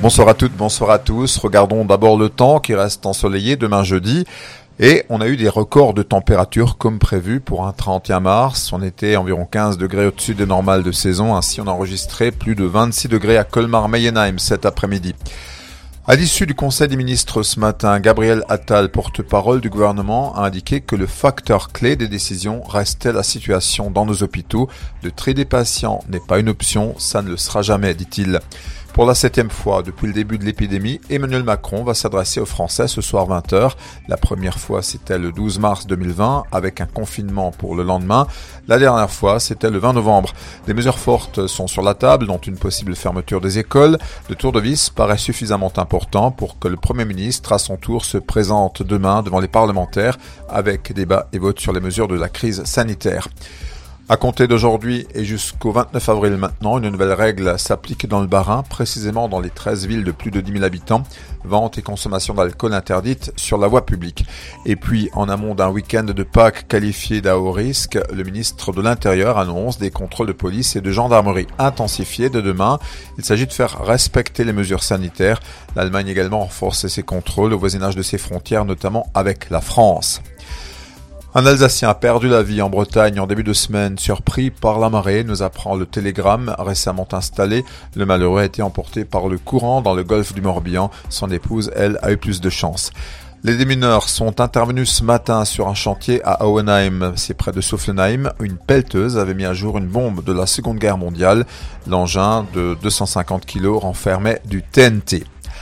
Bonsoir à toutes, bonsoir à tous. Regardons d'abord le temps qui reste ensoleillé demain jeudi. Et on a eu des records de température comme prévu pour un 31 mars. On était environ 15 degrés au-dessus des normales de saison. Ainsi, on a enregistré plus de 26 degrés à Colmar-Meyenheim cet après-midi. À l'issue du Conseil des ministres ce matin, Gabriel Attal, porte-parole du gouvernement, a indiqué que le facteur clé des décisions restait la situation dans nos hôpitaux. Le tri des patients n'est pas une option, ça ne le sera jamais, dit-il. Pour la 7e fois depuis le début de l'épidémie, Emmanuel Macron va s'adresser aux Français ce soir 20h. La première fois, c'était le 12 mars 2020, avec un confinement pour le lendemain. La dernière fois, c'était le 20 novembre. Des mesures fortes sont sur la table, dont une possible fermeture des écoles. Le tour de vis paraît suffisamment important pour que le Premier ministre, à son tour, se présente demain devant les parlementaires, avec débat et vote sur les mesures de la crise sanitaire. À compter d'aujourd'hui et jusqu'au 29 avril maintenant, une nouvelle règle s'applique dans le Bas-Rhin, précisément dans les 13 villes de plus de 10 000 habitants. Vente et consommation d'alcool interdite sur la voie publique. Et puis, en amont d'un week-end de Pâques qualifié d'à haut risque, le ministre de l'Intérieur annonce des contrôles de police et de gendarmerie intensifiés dès demain. Il s'agit de faire respecter les mesures sanitaires. L'Allemagne également renforce ses contrôles au voisinage de ses frontières, notamment avec la France. Un Alsacien a perdu la vie en Bretagne en début de semaine, surpris par la marée, nous apprend le Télégramme récemment installé. Le malheureux a été emporté par le courant dans le golfe du Morbihan. Son épouse, elle, a eu plus de chance. Les démineurs sont intervenus ce matin sur un chantier à Auenheim, c'est près de Soflenheim. Une pelleteuse avait mis à jour une bombe de la Seconde Guerre mondiale. L'engin de 250 kg renfermait du TNT.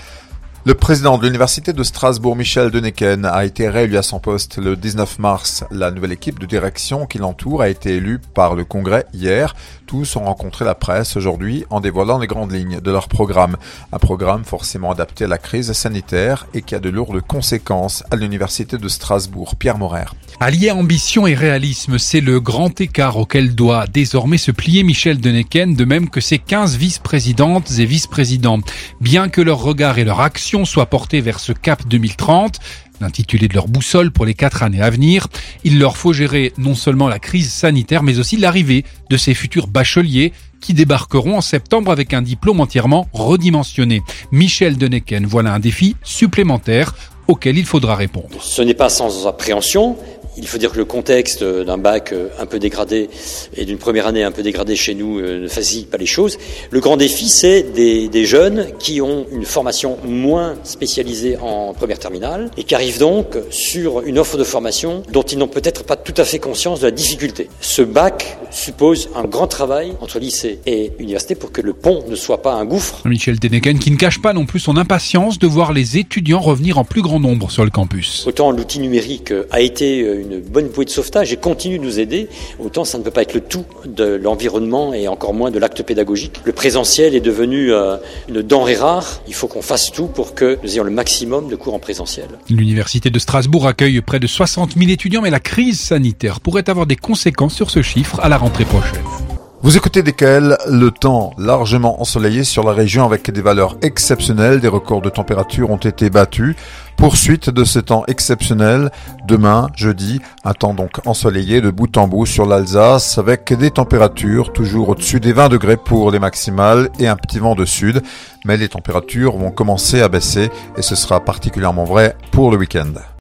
Le président de l'université de Strasbourg, Michel Deniken, a été réélu à son poste le 19 mars. La nouvelle équipe de direction qui l'entoure a été élue par le congrès hier. Tous ont rencontré la presse aujourd'hui en dévoilant les grandes lignes de leur programme. Un programme forcément adapté à la crise sanitaire et qui a de lourdes conséquences à l'université de Strasbourg. Pierre Morer. Allier ambition et réalisme, c'est le grand écart auquel doit désormais se plier Michel Deniken, de même que ses 15 vice-présidentes et vice-présidents. Bien que leur regard et leur action soient portés vers ce cap 2030, l'intitulé de leur boussole pour les 4 années à venir, il leur faut gérer non seulement la crise sanitaire, mais aussi l'arrivée de ces futurs bacheliers qui débarqueront en septembre avec un diplôme entièrement redimensionné. Michel Deniken, voilà un défi supplémentaire auquel il faudra répondre. Ce n'est pas sans appréhension. Il faut dire que le contexte d'un bac un peu dégradé et d'une première année un peu dégradée chez nous ne facilite pas les choses. Le grand défi, c'est des jeunes qui ont une formation moins spécialisée en première terminale et qui arrivent donc sur une offre de formation dont ils n'ont peut-être pas tout à fait conscience de la difficulté. Ce bac suppose un grand travail entre lycée et université pour que le pont ne soit pas un gouffre. Michel Deniken qui ne cache pas non plus son impatience de voir les étudiants revenir en plus grand nombre sur le campus. Autant l'outil numérique a été une bonne bouée de sauvetage et continue de nous aider, autant ça ne peut pas être le tout de l'environnement et encore moins de l'acte pédagogique. Le présentiel est devenu une denrée rare. Il faut qu'on fasse tout pour que nous ayons le maximum de cours en présentiel. L'université de Strasbourg accueille près de 60 000 étudiants, mais la crise sanitaire pourrait avoir des conséquences sur ce chiffre à la rentrée prochaine. Vous écoutez DKL, le temps largement ensoleillé sur la région avec des valeurs exceptionnelles. Des records de température ont été battus. Poursuite de ce temps exceptionnel demain, jeudi, un temps donc ensoleillé de bout en bout sur l'Alsace avec des températures toujours au-dessus des 20 degrés pour les maximales et un petit vent de sud. Mais les températures vont commencer à baisser et ce sera particulièrement vrai pour le week-end.